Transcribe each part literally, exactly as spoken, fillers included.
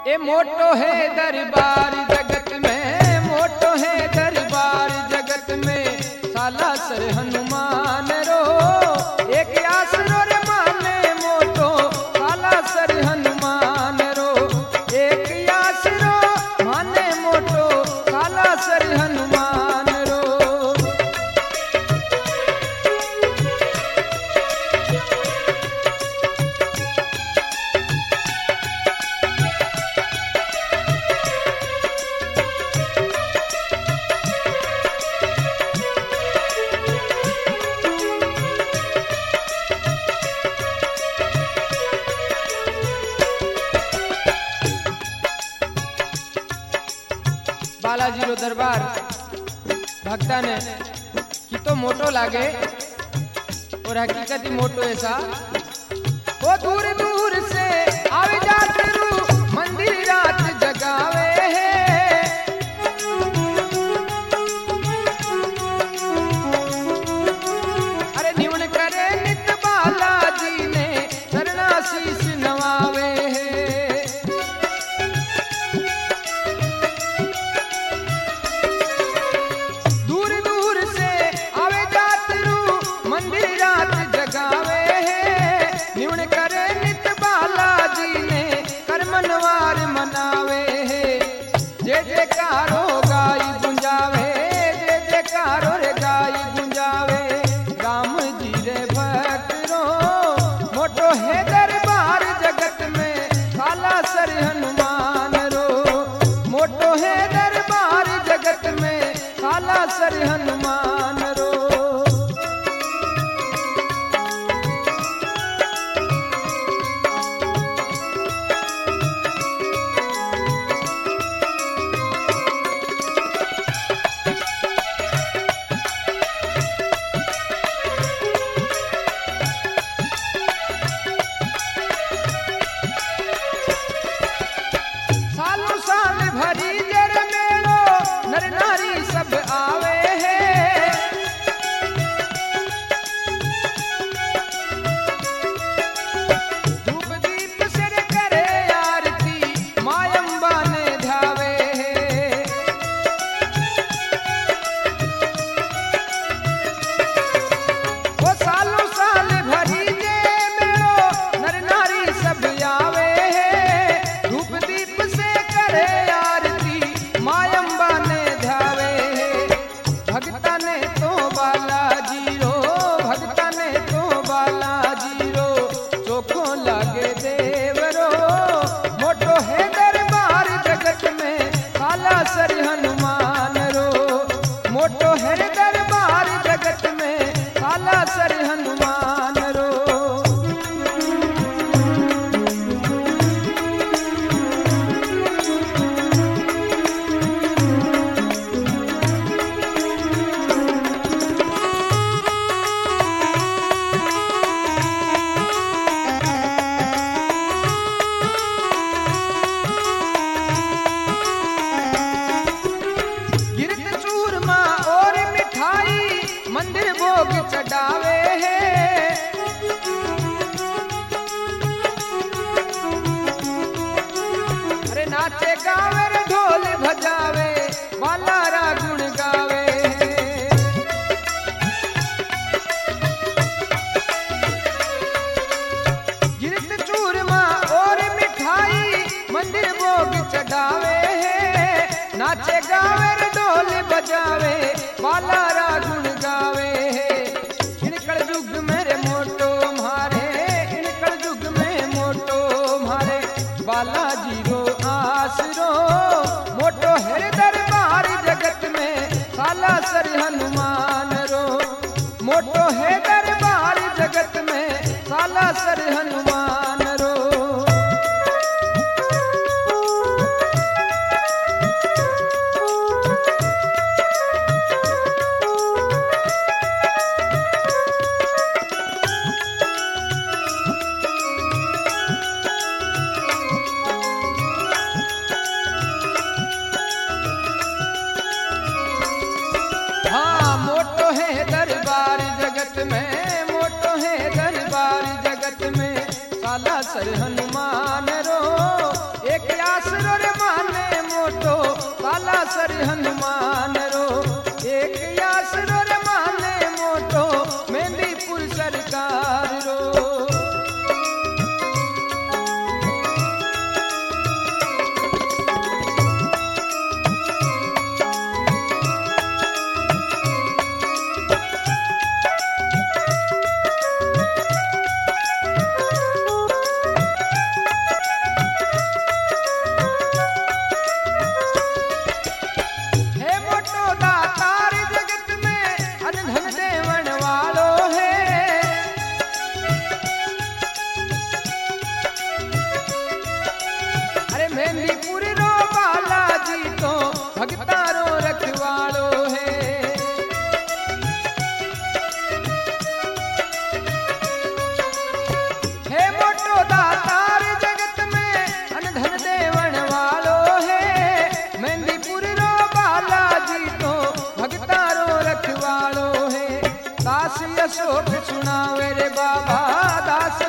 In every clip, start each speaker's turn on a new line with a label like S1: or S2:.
S1: ए मोटो है दरबार जगत में, मोटो है दरबार जगत में, साला सर हनुमान रो एक आसरो रे माने मोटो, साला सर हनुमान रो एक आसरो माने मोटो, साला सर हनुमान रो। बालाजी रो दरबार भक्ता ने कि तो मोटो लागे और हकीकत ही मोटो ऐसा वो दूर दूर से आवे जाते रू मंदिर रात जगावे है। अरे निवन करे नित बालाजी ने शरणा शीश नवावे है। सर हनुमान रो सालों साल भरी जर मेलो नर नारी सब आवे है। धूप दीप सिर करे आरती मायम्बा ने ध्यावे है। वो सालों साल भरी जे मेलो नर नारी सब आवे है। धूप दीप से करे आरती मायम्बा ने ध्यावे है। भगता ने तो बालाजी रो, भगता ने तो बालाजी रो चोखो लागे देव रो। मोटो है दरबार जगत में, साला सर हनुमान रो। मोटो है दरबार जगत में, साला सर हनुमान रो। मंदिर भोग चढ़ावे है। अरे नाचे गावे रे ढोल भजावे वाला रा गुण गावे है। गिरत चूरमा और मिठाई मंदिर भोग चढ़ावे है। नाचे गावे रे ढोल बजावे वाला रा गुण गावे है। इनकल युग मेरे मोटो मारे, इनकल युग में मोटो मारे, बालाजी रो आसरो। मोटो है दरबार जगत में, साला सर हनुमान रो। मोटो है दरबार जगत में, साला सर हनुमान रो। हाँ मोटो है दरबार जगत में, मोटो है दरबार जगत में, साला सर हनुमान रो एक आस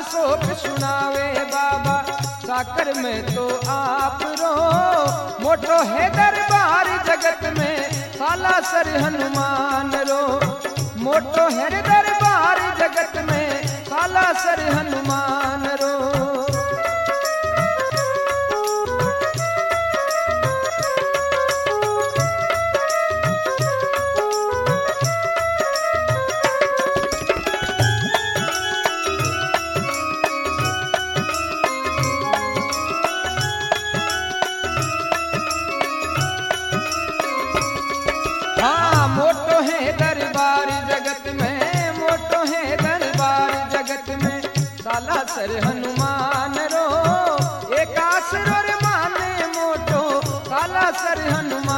S1: शोक सुनावे बाबा साकर में तो आप रो। मोटो है दरबार जगत में साला सर हनुमान रो। मोटो है दरबार जगत में साला सर हनुमान रो। हाँ मोटो है दरबार जगत में, मोटो है दरबार जगत में साला सर हनुमान रो। एक आसुर माने मोटो साला सर हनुमान